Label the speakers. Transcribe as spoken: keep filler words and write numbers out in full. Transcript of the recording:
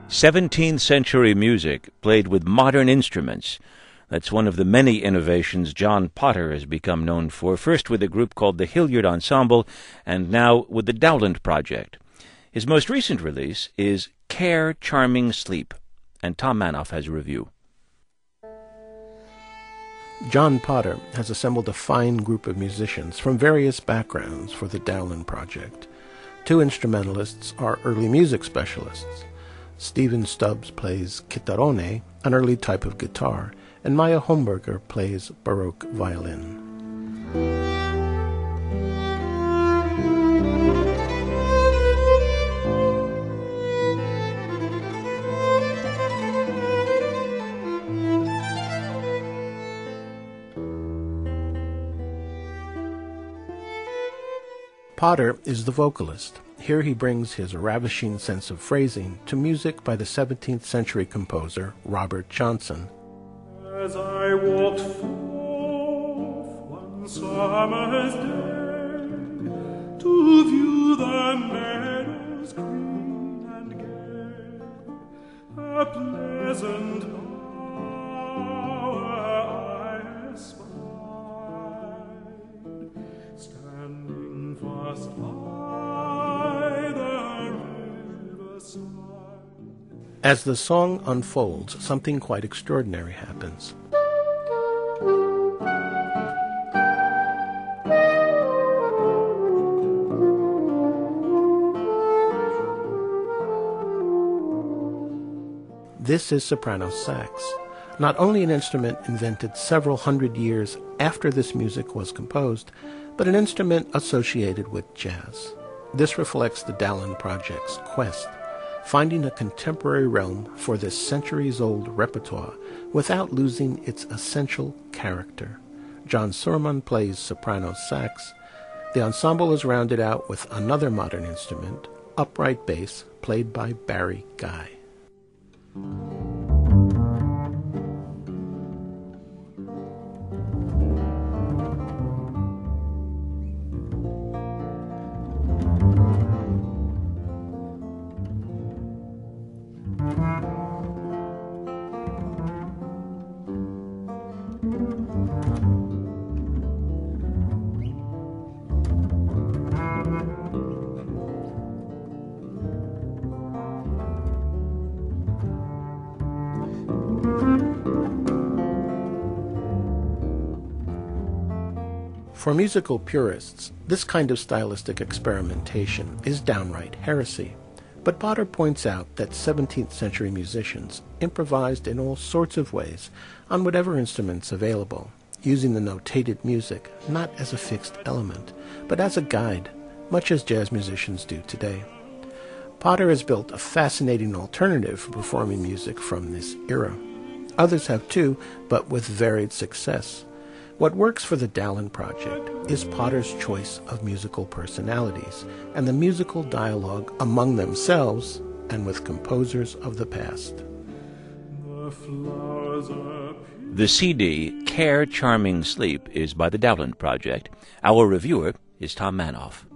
Speaker 1: seventeenth century music played with modern instruments. That's one of the many innovations John Potter has become known for, first with a group called the Hilliard Ensemble, and now with the Dowland Project. His most recent release is Care Charming Sleep, and Tom Manoff has a review.
Speaker 2: John Potter has assembled a fine group of musicians from various backgrounds for the Dowland Project. Two instrumentalists are early music specialists. Stephen Stubbs plays chitarrone, an early type of guitar, and Maya Homburger plays Baroque violin. Potter is the vocalist. Here he brings his ravishing sense of phrasing to music by the seventeenth century composer Robert Johnson.
Speaker 3: As I walked forth one summer's day to view the meadows green and gay, a pleasant hour I espied, standing fast by the riverside.
Speaker 2: As the song unfolds, something quite extraordinary happens. This is soprano sax, not only an instrument invented several hundred years after this music was composed, but an instrument associated with jazz. This reflects the Dowland Project's quest, finding a contemporary realm for this centuries-old repertoire without losing its essential character. John Surman plays soprano sax. The ensemble is rounded out with another modern instrument, upright bass, played by Barry Guy. For musical purists, this kind of stylistic experimentation is downright heresy. But Potter points out that seventeenth century musicians improvised in all sorts of ways on whatever instruments available, using the notated music not as a fixed element, but as a guide, much as jazz musicians do today. Potter has built a fascinating alternative for performing music from this era. Others have too, but with varied success. What works for the Dowland Project is Potter's choice of musical personalities and the musical dialogue among themselves and with composers of the past.
Speaker 1: The C D, Care Charming Sleep, is by the Dowland Project. Our reviewer is Tom Manoff.